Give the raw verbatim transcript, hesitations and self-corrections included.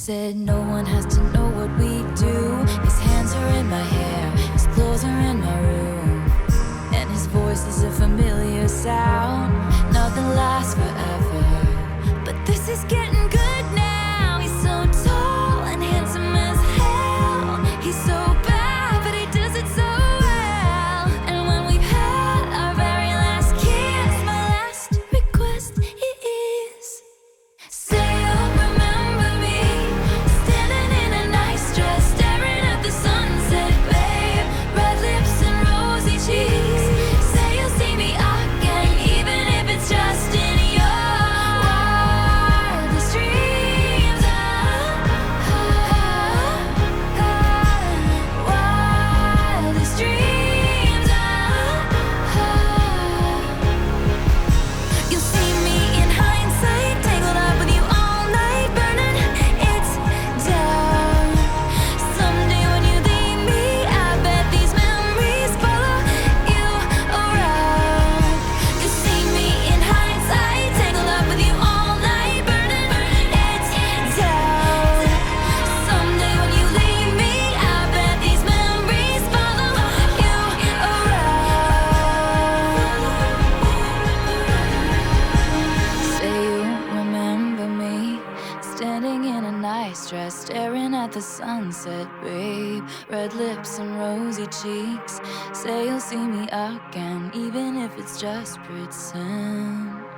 said no one has to know what we do. His hands are in my hair, his clothes are in my room, and his voice is a familiar sound. Nothing lasts forever, but this is getting good now. He's so tall and handsome as hell. He's so bad, but he does it so well. And when we've had our very last kiss, my last request is, say you'll remember me, standing in a nice dress, staring at the sunset, babe. Red lips and rosy cheeks. Say you'll see me again, even if it's just in your wildest dreams. Ah, ah, ah, wildest dreams. Ah, ah. You'll see me in hindsight, tangled up with you all night, burning it down. Someday when you leave me, I bet these memories follow you around. You'll see me in hindsight, tangled up with you all night, burning it down. Someday when you leave me, I bet these memories follow you around. Say you remember me, standing in a nice dress, staring at the sunset, babe. Red lips and rosy cheeks. Say you'll see me again, even if it's just pretend.